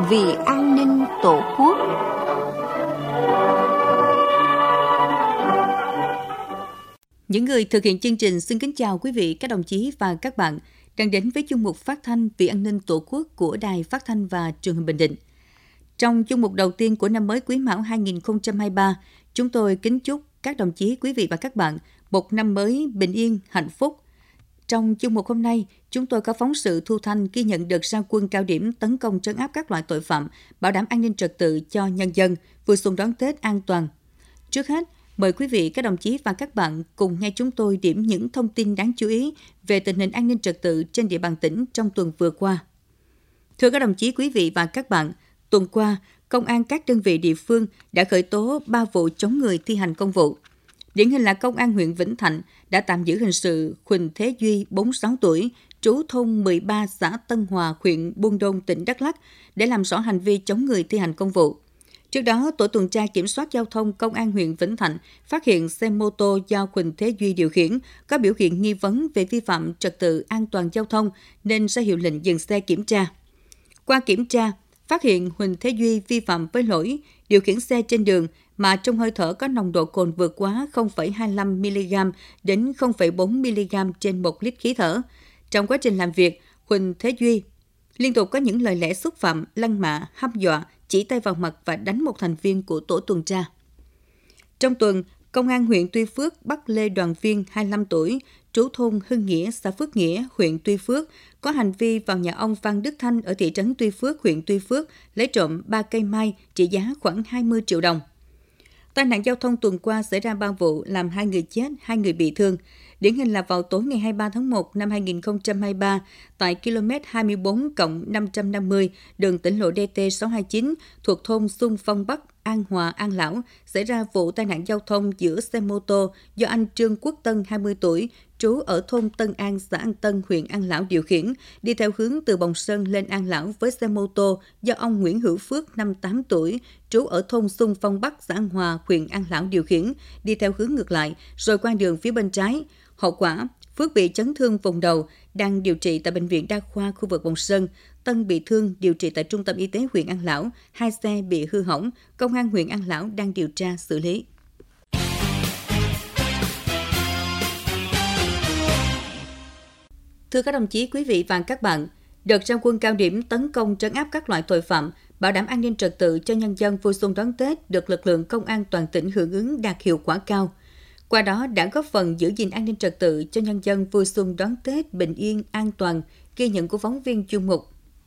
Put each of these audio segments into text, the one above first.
vì an ninh Tổ quốc. Những người thực hiện chương trình xin kính chào quý vị, các đồng chí và các bạn đang đến với chuyên mục phát thanh vì an ninh Tổ quốc của Đài Phát thanh và Truyền hình Bình Định. Trong chuyên mục đầu tiên của năm mới Quý Mão 2023, chúng tôi kính chúc các đồng chí, quý vị và các bạn một năm mới bình yên, hạnh phúc. Trong chuyên mục hôm nay, chúng tôi có phóng sự thu thanh ghi nhận đợt ra quân cao điểm tấn công trấn áp các loại tội phạm, bảo đảm an ninh trật tự cho nhân dân, vui xuân đón Tết an toàn. Trước hết, mời quý vị, các đồng chí và các bạn cùng nghe chúng tôi điểm những thông tin đáng chú ý về tình hình an ninh trật tự trên địa bàn tỉnh trong tuần vừa qua. Thưa các đồng chí, quý vị và các bạn, tuần qua, Công an các đơn vị địa phương đã khởi tố 3 vụ chống người thi hành công vụ. Điển hình là Công an huyện Vĩnh Thạnh đã tạm giữ hình sự Huỳnh Thế Duy, 46 tuổi, trú thôn 13 xã Tân Hòa, huyện Buôn Đôn, tỉnh Đắk Lắk để làm rõ hành vi chống người thi hành công vụ. Trước đó, tổ tuần tra kiểm soát giao thông Công an huyện Vĩnh Thạnh phát hiện xe mô tô do Huỳnh Thế Duy điều khiển có biểu hiện nghi vấn về vi phạm trật tự an toàn giao thông nên ra hiệu lệnh dừng xe kiểm tra. Qua kiểm tra, phát hiện Huỳnh Thế Duy vi phạm với lỗi điều khiển xe trên đường mà trong hơi thở có nồng độ cồn vượt quá 0,25mg đến 0,4mg trên 1 lít khí thở. Trong quá trình làm việc, Huỳnh Thế Duy liên tục có những lời lẽ xúc phạm, lăng mạ, hăm dọa, chỉ tay vào mặt và đánh một thành viên của tổ tuần tra. Trong tuần, Công an huyện Tuy Phước bắt Lê Đoàn Viên, 25 tuổi, trú thôn Hưng Nghĩa, xã Phước Nghĩa, huyện Tuy Phước, có hành vi vào nhà ông Phan Đức Thanh ở thị trấn Tuy Phước, huyện Tuy Phước, lấy trộm 3 cây mai trị giá khoảng 20 triệu đồng. Tai nạn giao thông tuần qua xảy ra 3 vụ, làm 2 người chết, 2 người bị thương. Điển hình là vào tối ngày 23 tháng 1 năm 2023, tại km 24+550 đường tỉnh lộ DT629 thuộc thôn Xuân Phong Bắc, An Hòa, An Lão, xảy ra vụ tai nạn giao thông giữa xe mô tô do anh Trương Quốc Tân, 20 tuổi, trú ở thôn Tân An, xã An Tân, huyện An Lão điều khiển, đi theo hướng từ Bồng Sơn lên An Lão với xe mô tô do ông Nguyễn Hữu Phước, 58 tuổi, trú ở thôn Xuân Phong Bắc, xã An Hòa, huyện An Lão điều khiển, đi theo hướng ngược lại, rồi qua đường phía bên trái. Hậu quả, Phước bị chấn thương vùng đầu, đang điều trị tại Bệnh viện Đa khoa khu vực Bồng Sơn. Tân bị thương, điều trị tại Trung tâm Y tế huyện An Lão. 2 xe bị hư hỏng. Công an huyện An Lão đang điều tra xử lý. Thưa các đồng chí, quý vị và các bạn, đợt ra quân cao điểm tấn công trấn áp các loại tội phạm, bảo đảm an ninh trật tự cho nhân dân vui xuân đón Tết được lực lượng công an toàn tỉnh hưởng ứng đạt hiệu quả cao. Qua đó đã góp phần giữ gìn an ninh trật tự cho nhân dân vui xuân đón Tết bình yên, an toàn, ghi nhận của phóng viên chuyên mục.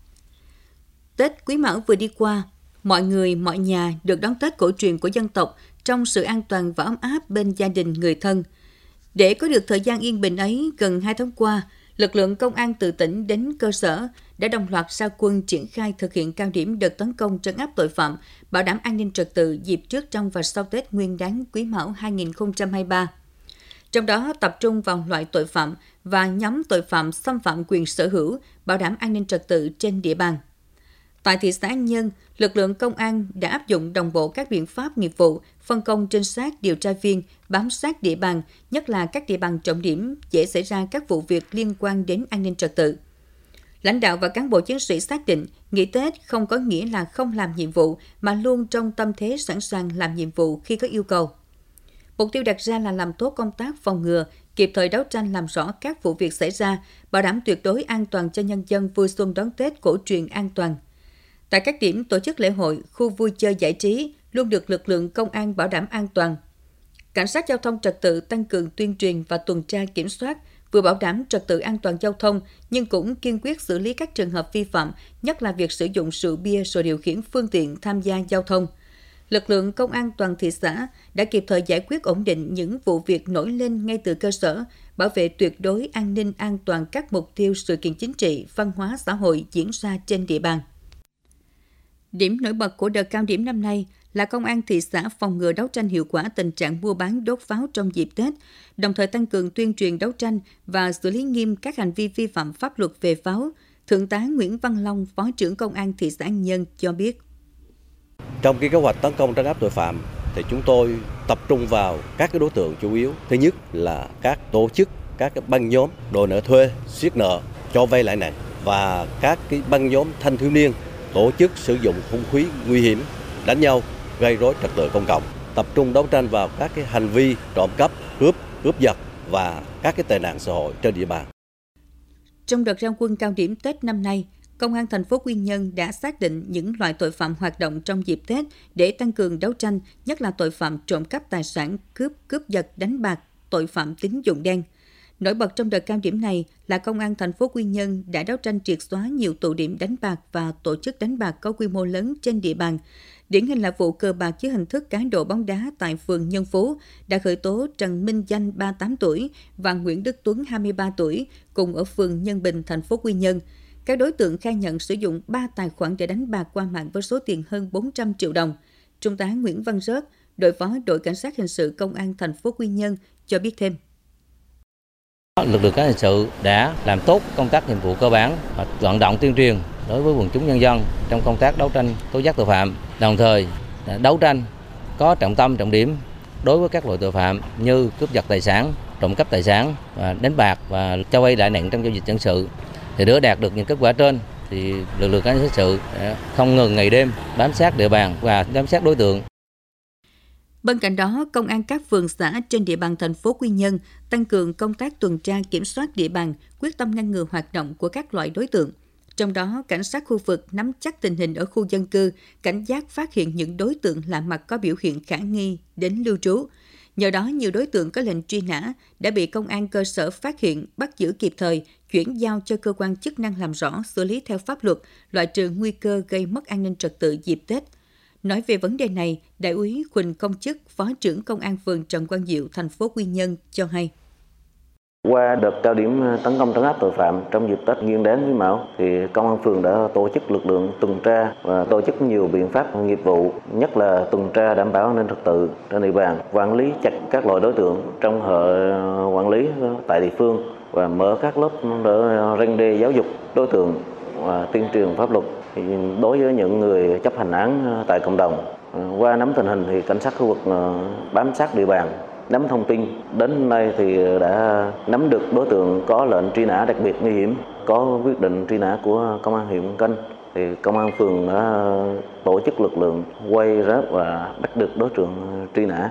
Tết Quý Mão vừa đi qua, mọi người, mọi nhà được đón Tết cổ truyền của dân tộc trong sự an toàn và ấm áp bên gia đình, người thân. Để có được thời gian yên bình ấy, gần 2 tháng qua, lực lượng công an từ tỉnh đến cơ sở đã đồng loạt ra quân triển khai thực hiện cao điểm đợt tấn công trấn áp tội phạm, bảo đảm an ninh trật tự dịp trước, trong và sau Tết Nguyên đán Quý Mão 2023. Trong đó tập trung vào loại tội phạm và nhóm tội phạm xâm phạm quyền sở hữu, bảo đảm an ninh trật tự trên địa bàn. Tại thị xã An Nhơn, lực lượng công an đã áp dụng đồng bộ các biện pháp nghiệp vụ, phân công trinh sát, điều tra viên, bám sát địa bàn, nhất là các địa bàn trọng điểm dễ xảy ra các vụ việc liên quan đến an ninh trật tự. Lãnh đạo và cán bộ chiến sĩ xác định, nghỉ Tết không có nghĩa là không làm nhiệm vụ, mà luôn trong tâm thế sẵn sàng làm nhiệm vụ khi có yêu cầu. Mục tiêu đặt ra là làm tốt công tác phòng ngừa, kịp thời đấu tranh làm rõ các vụ việc xảy ra, bảo đảm tuyệt đối an toàn cho nhân dân vui xuân đón Tết cổ truyền an toàn. Tại các điểm tổ chức lễ hội, khu vui chơi giải trí luôn được lực lượng công an bảo đảm an toàn. Cảnh sát giao thông trật tự tăng cường tuyên truyền và tuần tra kiểm soát, vừa bảo đảm trật tự an toàn giao thông nhưng cũng kiên quyết xử lý các trường hợp vi phạm, nhất là việc sử dụng rượu bia rồi điều khiển phương tiện tham gia giao thông. Lực lượng công an toàn thị xã đã kịp thời giải quyết ổn định những vụ việc nổi lên ngay từ cơ sở, bảo vệ tuyệt đối an ninh an toàn các mục tiêu sự kiện chính trị, văn hóa xã hội diễn ra trên địa bàn. Điểm nổi bật của đợt cao điểm năm nay là công an thị xã phòng ngừa đấu tranh hiệu quả tình trạng mua bán đốt pháo trong dịp Tết, đồng thời tăng cường tuyên truyền đấu tranh và xử lý nghiêm các hành vi vi phạm pháp luật về pháo. Thượng tá Nguyễn Văn Long, Phó trưởng Công an thị xã An Nhơn cho biết. Trong kế hoạch tấn công trấn áp tội phạm thì chúng tôi tập trung vào các đối tượng chủ yếu. Thứ nhất là các tổ chức, các băng nhóm đòi nợ thuê, siết nợ, cho vay lãi nặng và các băng nhóm thanh thiếu niên tổ chức sử dụng hung khí nguy hiểm, đánh nhau, gây rối trật tự công cộng, tập trung đấu tranh vào các cái hành vi trộm cắp, cướp giật và các cái tệ nạn xã hội trên địa bàn. Trong đợt ra quân cao điểm Tết năm nay, Công an thành phố Quy Nhơn đã xác định những loại tội phạm hoạt động trong dịp Tết để tăng cường đấu tranh, nhất là tội phạm trộm cắp tài sản, cướp giật, đánh bạc, tội phạm tín dụng đen. Nổi bật trong đợt cao điểm này là Công an thành phố Quy Nhơn đã đấu tranh triệt xóa nhiều tụ điểm đánh bạc và tổ chức đánh bạc có quy mô lớn trên địa bàn. Điển hình là vụ cờ bạc dưới hình thức cá độ bóng đá tại phường Nhân Phú đã khởi tố Trần Minh Danh 38 tuổi và Nguyễn Đức Tuấn 23 tuổi cùng ở phường Nhân Bình, thành phố Quy Nhơn. Các đối tượng khai nhận sử dụng 3 tài khoản để đánh bạc qua mạng với số tiền hơn 400 triệu đồng. Trung tá Nguyễn Văn Rớt, đội phó đội cảnh sát hình sự Công an thành phố Quy Nhơn cho biết thêm. Lực lượng cảnh sát hình sự đã làm tốt công tác nhiệm vụ cơ bản và vận động tuyên truyền đối với quần chúng nhân dân trong công tác đấu tranh tố giác tội phạm, đồng thời đấu tranh có trọng tâm trọng điểm đối với các loại tội phạm như cướp giật tài sản, trộm cắp tài sản và đánh bạc và cho vay lãi nặng trong giao dịch dân sự. Thì để đạt được những kết quả trên thì lực lượng cảnh sát hình sự không ngừng ngày đêm bám sát địa bàn và giám sát đối tượng. Bên cạnh đó, Công an các phường xã trên địa bàn thành phố Quy Nhơn tăng cường công tác tuần tra kiểm soát địa bàn, quyết tâm ngăn ngừa hoạt động của các loại đối tượng. Trong đó, cảnh sát khu vực nắm chắc tình hình ở khu dân cư, cảnh giác phát hiện những đối tượng lạ mặt có biểu hiện khả nghi đến lưu trú. Nhờ đó, nhiều đối tượng có lệnh truy nã đã bị công an cơ sở phát hiện, bắt giữ kịp thời, chuyển giao cho cơ quan chức năng làm rõ, xử lý theo pháp luật, loại trừ nguy cơ gây mất an ninh trật tự dịp Tết. Nói về vấn đề này, Đại úy Huỳnh Công Chức, Phó trưởng Công an phường Trần Quang Diệu, thành phố Quy Nhơn cho hay. Qua đợt cao điểm tấn công trấn áp tội phạm trong dịp Tết Nguyên đán Quý Mão, thì Công an phường đã tổ chức lực lượng tuần tra và tổ chức nhiều biện pháp nghiệp vụ, nhất là tuần tra đảm bảo an ninh trật tự trên địa bàn, quản lý chặt các loại đối tượng trong hệ quản lý tại địa phương và mở các lớp để răn đe giáo dục đối tượng và tuyên truyền pháp luật đối với những người chấp hành án tại cộng đồng. Qua nắm tình hình thì cảnh sát khu vực bám sát địa bàn, nắm thông tin, đến nay thì đã nắm được đối tượng có lệnh truy nã đặc biệt nguy hiểm, có quyết định truy nã của Công an huyện Vân Canh. Thì Công an phường đã tổ chức lực lượng quay ráp và bắt được đối tượng truy nã.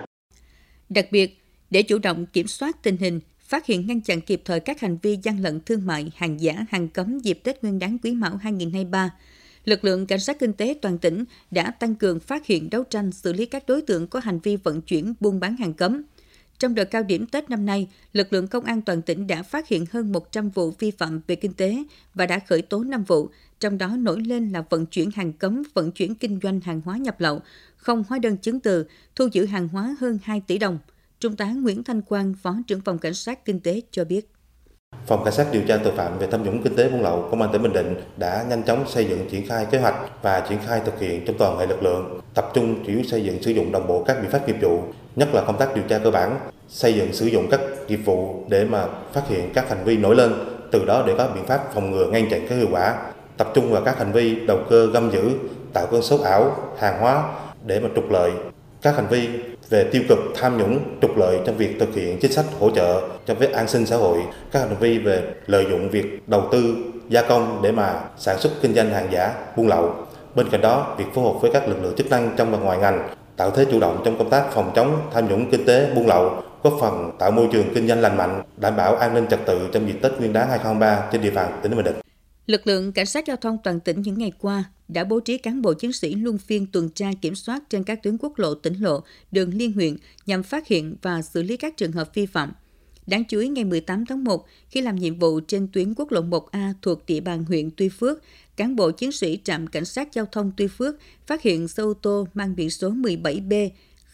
Đặc biệt, để chủ động kiểm soát tình hình, phát hiện ngăn chặn kịp thời các hành vi gian lận thương mại, hàng giả, hàng cấm dịp Tết Nguyên đán Quý Mão 2023, lực lượng cảnh sát kinh tế toàn tỉnh đã tăng cường phát hiện, đấu tranh, xử lý các đối tượng có hành vi vận chuyển, buôn bán hàng cấm. Trong đợt cao điểm Tết năm nay, lực lượng công an toàn tỉnh đã phát hiện hơn 100 vụ vi phạm về kinh tế và đã khởi tố 5 vụ, trong đó nổi lên là vận chuyển hàng cấm, vận chuyển kinh doanh hàng hóa nhập lậu, không hóa đơn chứng từ, thu giữ hàng hóa hơn 2 tỷ đồng. Trung tá Nguyễn Thanh Quang, Phó trưởng phòng Cảnh sát Kinh tế cho biết. Phòng Cảnh sát điều tra tội phạm về tham nhũng kinh tế buôn lậu Công an tỉnh Bình Định đã nhanh chóng xây dựng, triển khai kế hoạch và triển khai thực hiện trong toàn hệ lực lượng, tập trung chủ yếu xây dựng sử dụng đồng bộ các biện pháp nghiệp vụ, nhất là công tác điều tra cơ bản, xây dựng sử dụng các nghiệp vụ để mà phát hiện các hành vi nổi lên, từ đó để có biện pháp phòng ngừa, ngăn chặn có hiệu quả, tập trung vào các hành vi đầu cơ găm giữ, tạo cơn sốt ảo, hàng hóa để mà trục lợi, các hành vi về tiêu cực, tham nhũng, trục lợi trong việc thực hiện chính sách hỗ trợ trong việc an sinh xã hội, các hành vi về lợi dụng việc đầu tư, gia công để mà sản xuất kinh doanh hàng giả, buôn lậu. Bên cạnh đó, việc phối hợp với các lực lượng chức năng trong và ngoài ngành tạo thế chủ động trong công tác phòng chống tham nhũng kinh tế, buôn lậu, góp phần tạo môi trường kinh doanh lành mạnh, đảm bảo an ninh trật tự trong dịp Tết Nguyên đán 2023 trên địa bàn tỉnh Bình Định. Lực lượng cảnh sát giao thông toàn tỉnh những ngày qua đã bố trí cán bộ chiến sĩ luân phiên tuần tra kiểm soát trên các tuyến quốc lộ, tỉnh lộ, đường liên huyện nhằm phát hiện và xử lý các trường hợp vi phạm. Đáng chú ý, ngày 18 tháng 1, khi làm nhiệm vụ trên tuyến quốc lộ 1A thuộc địa bàn huyện Tuy Phước, cán bộ chiến sĩ trạm cảnh sát giao thông Tuy Phước phát hiện xe ô tô mang biển số 17B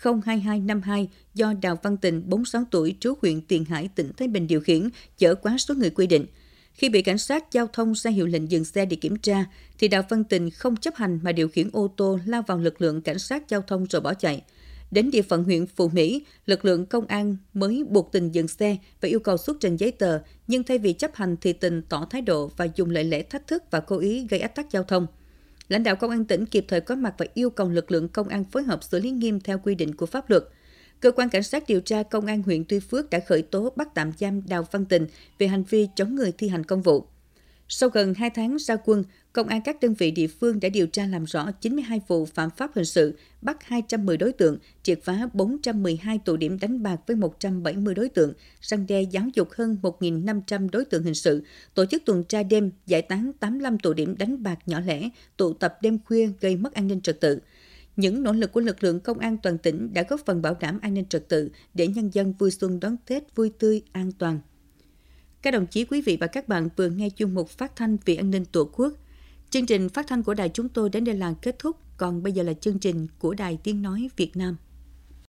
02252 do Đào Văn Tình, 46 tuổi, trú huyện Tiền Hải, tỉnh Thái Bình điều khiển, chở quá số người quy định. Khi bị cảnh sát giao thông ra hiệu lệnh dừng xe để kiểm tra, thì Đào Văn Tình không chấp hành mà điều khiển ô tô lao vào lực lượng cảnh sát giao thông rồi bỏ chạy. Đến địa phận huyện Phú Mỹ, lực lượng công an mới buộc Tình dừng xe và yêu cầu xuất trình giấy tờ, nhưng thay vì chấp hành thì Tình tỏ thái độ và dùng lời lẽ thách thức và cố ý gây ách tắc giao thông. Lãnh đạo công an tỉnh kịp thời có mặt và yêu cầu lực lượng công an phối hợp xử lý nghiêm theo quy định của pháp luật. Cơ quan cảnh sát điều tra công an huyện Tuy Phước đã khởi tố bắt tạm giam Đào Văn Tình về hành vi chống người thi hành công vụ. Sau gần 2 tháng ra quân, Công an các đơn vị địa phương đã điều tra làm rõ 92 vụ phạm pháp hình sự, bắt 210 đối tượng, triệt phá 412 tụ điểm đánh bạc với 170 đối tượng, răn đe giáo dục hơn 1.500 đối tượng hình sự, tổ chức tuần tra đêm, giải tán 85 tụ điểm đánh bạc nhỏ lẻ, tụ tập đêm khuya gây mất an ninh trật tự. Những nỗ lực của lực lượng công an toàn tỉnh đã góp phần bảo đảm an ninh trật tự để nhân dân vui xuân đón Tết vui tươi, an toàn. Các đồng chí, quý vị và các bạn vừa nghe chuyên mục phát thanh vì an ninh Tổ quốc. Chương trình phát thanh của đài chúng tôi đến đây là kết thúc, còn bây giờ là chương trình của Đài Tiếng Nói Việt Nam.